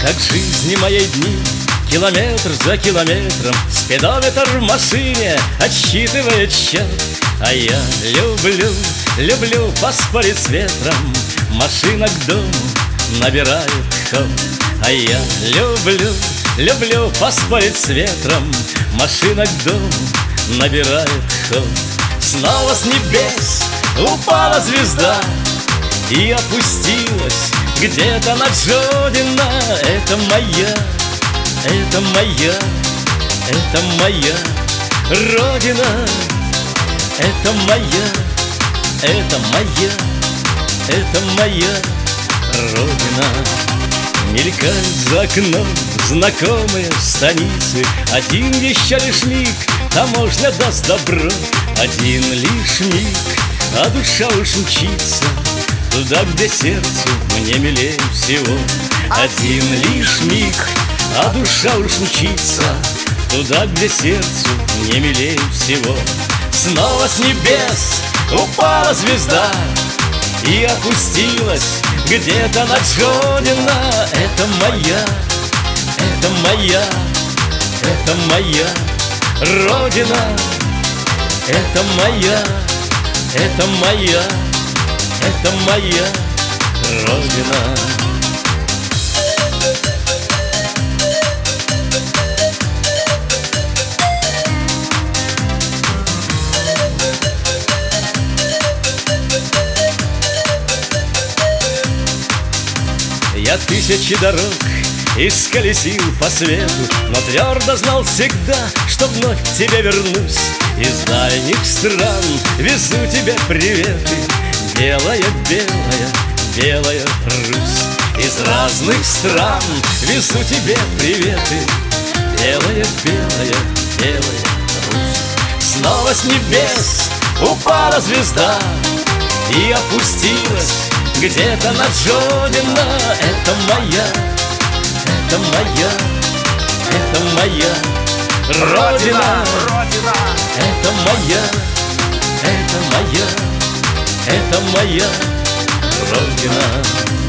Так жизни моей дни, километр за километром, спидометр в машине отсчитывает счет. А я люблю, люблю поспорить с ветром, машина к дому набирает ход. А я люблю, люблю поспорить с ветром, машина к дому набирает ход. Снова с небес упала звезда и опустилась где-то над Жодино. Это моя, это моя, это моя Родина. Это моя, это моя, это моя Родина. Мелькают за окном знакомые станицы. Один еще лишь миг таможня даст добро. Один лишь миг, а душа уж мчится туда, где сердцу мне милее всего. Один лишь миг, а душа уж мчится туда, где сердцу мне милее всего. Снова с небес упала звезда и опустилась где-то над Жодино. Это моя, это моя, это моя Родина. Это моя, это моя, это моя Родина. Я тысячи дорог исколесил по свету, но твердо знал всегда, что вновь к тебе вернусь. Из дальних стран везу тебе приветы, белая, белая, белая Русь. Из разных стран везу тебе приветы, белая, белая, белая Русь. Снова с небес упала звезда и опустилась где-то над Жодино. Это моя, это моя, это моя Родина. Это моя, это моя, это моя Родина.